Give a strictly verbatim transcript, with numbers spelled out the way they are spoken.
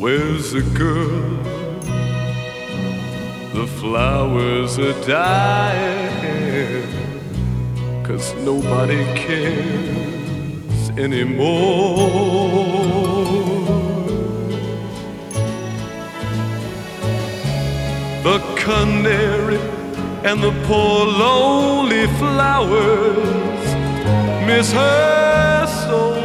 Where's the girl? The flowers are dying, 'cause nobody cares anymore. The canary and the poor lonely flowers miss her so